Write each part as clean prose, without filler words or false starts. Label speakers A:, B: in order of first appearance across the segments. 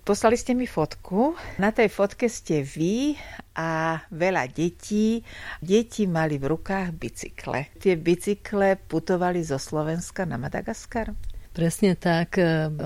A: Poslali ste mi fotku. Na tej fotke ste vy a veľa detí. Deti mali v rukách bicykle. Tie bicykle putovali zo Slovenska na Madagaskar?
B: Presne tak,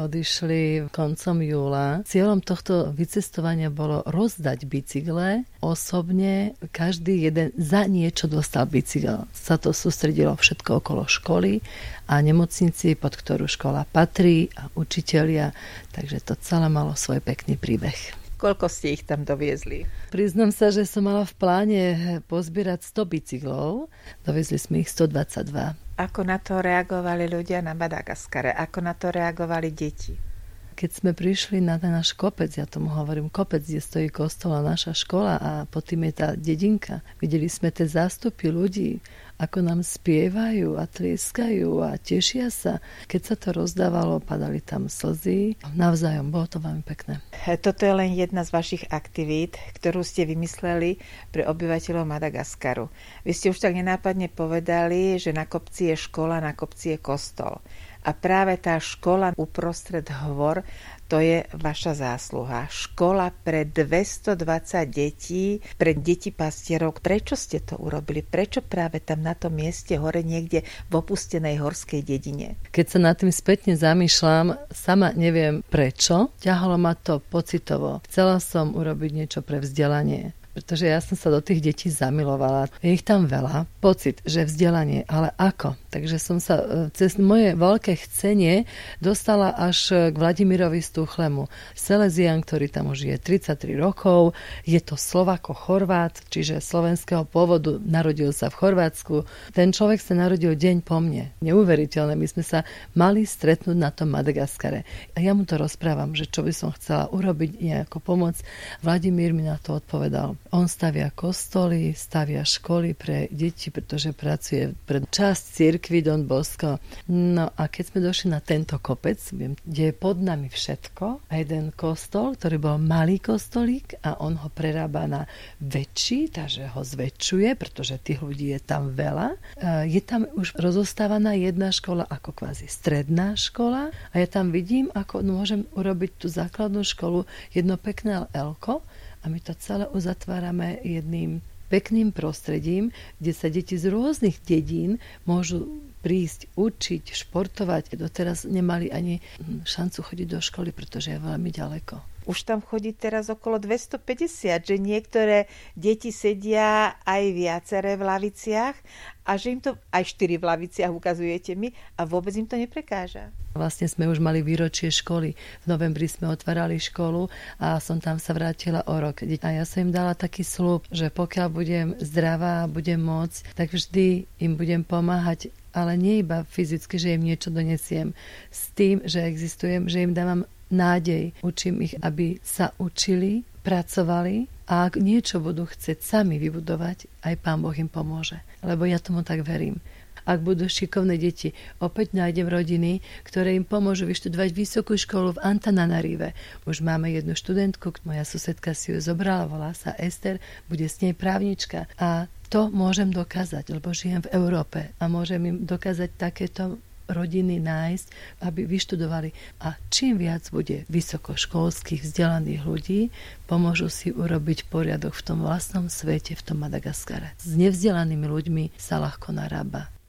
B: odišli koncom júla. Cieľom tohto vycestovania bolo rozdať bicykle. Osobne každý jeden za niečo dostal bicykel. Sa to sústredilo všetko okolo školy a nemocnici, pod ktorú škola patrí, a učitelia. Takže to celé malo svoj pekný príbeh.
A: Koľko ste ich tam doviezli?
B: Priznám sa, že som mala v pláne pozbierať 100 bicyklov. Doviezli sme ich 122.
A: Ako na to reagovali ľudia na Madagaskare? Ako na to reagovali deti?
B: Keď sme prišli na ten náš kopec, ja tomu hovorím kopec, kde stojí kostol a naša škola a potom je tá dedinka. Videli sme tie zástupy ľudí, ako nám spievajú a tlieskajú a tešia sa. Keď sa to rozdávalo, padali tam slzy. Navzájom, bolo to veľmi pekné.
A: Toto je len jedna z vašich aktivít, ktorú ste vymysleli pre obyvateľov Madagaskaru. Vy ste už tak nenápadne povedali, že na kopci je škola, na kopci je kostol. A práve tá škola uprostred hôr, to je vaša zásluha. Škola pre 220 detí, pre deti pastierov. Prečo ste to urobili? Prečo práve tam na tom mieste hore niekde v opustenej horskej dedine?
B: Keď sa nad tým spätne zamýšľam, sama neviem prečo. Ťahalo ma to pocitovo. Chcela som urobiť niečo pre vzdelanie. Pretože ja som sa do tých detí zamilovala. Je ich tam veľa. Pocit, že vzdelanie, ale ako? Takže som sa cez moje veľké chcenie dostala až k Vladimirovi Stuchlemu. Selezian, ktorý tam už je 33 rokov. Je to Slovako-Chorvát, čiže slovenského pôvodu. Narodil sa v Chorvátsku. Ten človek sa narodil deň po mne. Neuveriteľné. My sme sa mali stretnúť na tom Madagaskare. A ja mu to rozprávam, že čo by som chcela urobiť, nejako pomôcť. Vladimír mi na to odpovedal. On stavia kostoly, stavia školy pre deti, pretože pracuje pre časť cirkvi Don Bosco. No a keď sme došli na tento kopec, kde je pod nami všetko, a jeden kostol, ktorý bol malý kostolík a on ho prerába na väčší, takže ho zväčšuje, pretože tých ľudí je tam veľa. Je tam už rozostávaná jedna škola ako kvázi stredná škola a ja tam vidím, ako môžem urobiť tú základnú školu, jedno pekné elko. A my to celé uzatvárame jedným pekným prostredím, kde sa deti z rôznych dedín môžu prísť, učiť, športovať. Doteraz nemali ani šancu chodiť do školy, pretože je veľmi ďaleko.
A: Už tam chodí teraz okolo 250, že niektoré deti sedia aj viaceré v laviciach a že im to aj 4 v laviciach ukazujete mi a vôbec im to neprekáža.
B: Vlastne sme už mali výročie školy. V novembri sme otvárali školu a som tam sa vrátila o rok. A ja som im dala taký sľub, že pokiaľ budem zdravá, budem môcť, tak vždy im budem pomáhať, ale nie iba fyzicky, že im niečo donesiem. S tým, že existujem, že im dávam nádej. Učím ich, aby sa učili, pracovali a ak niečo budú chcieť sami vybudovať, aj Pán Boh im pomôže. Lebo ja tomu tak verím. Ak budú šikovné deti, opäť nájdem rodiny, ktoré im pomôžu vyštudovať vysokú školu v Antananarive. Už máme jednu študentku, moja susedka si ju zobrala, volá sa Ester, bude s nej právnička. A to môžem dokázať, lebo žijem v Európe a môžem im dokázať takéto rodiny nájsť, aby vyštudovali. A čím viac bude vysokoškolských vzdelaných ľudí, pomôžu si urobiť poriadok v tom vlastnom svete, v tom Madagaskare. S nevzdelanými ľuďmi sa ľahko narába.